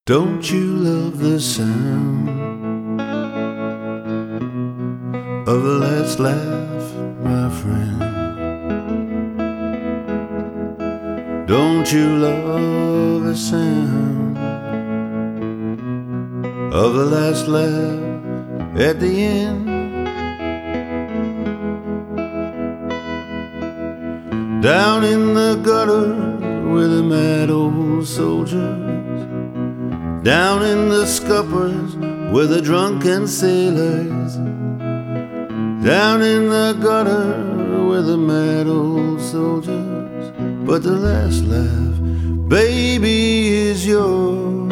Don't you love the sound of the last laugh, my friend? Don't you love the sound of the last laugh at the end? Down in the gutter with the mad old soldiers, down in the scuppers with the drunken sailors, down in the gutter with the mad old soldiers. But the last laugh, baby, is yours.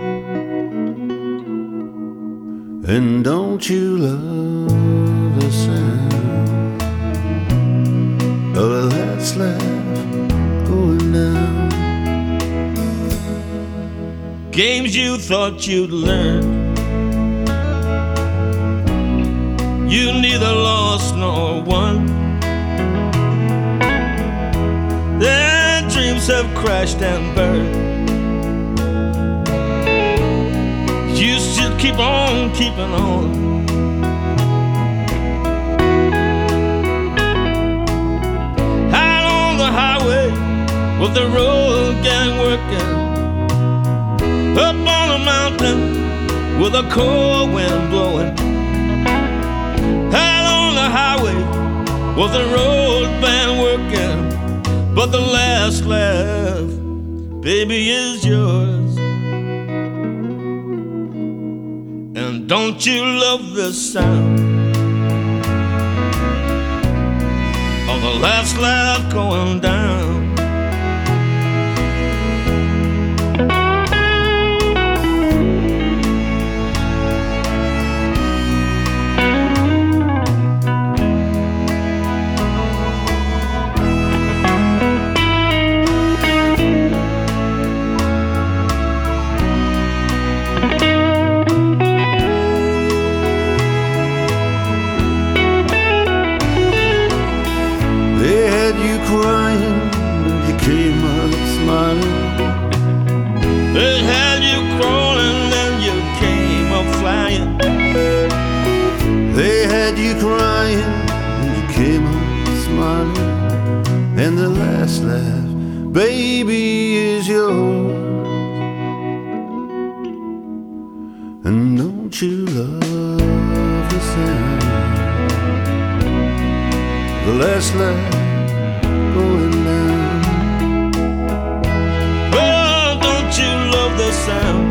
And don't you love the sound of the last laugh going down? Games you thought you'd learn, you neither lost nor won. Their dreams have crashed and burned. You still keep on keeping on. Out on the highway with the road gang working, up on a mountain with a cold wind blowing. Out on the highway with the road band working, but the last laugh, baby, is yours. And don't you love the sound of the last laugh going down? Crying, and you came up smiling. They had you crawling, and you came up flying. They had you crying, and you came up smiling. And the last laugh, baby, is yours. And don't you love the sound, the last laugh going down? Oh, don't you love the sound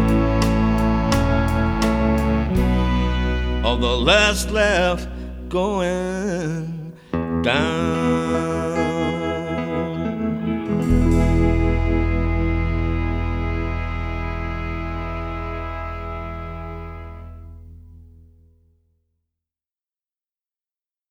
of the last laugh going down?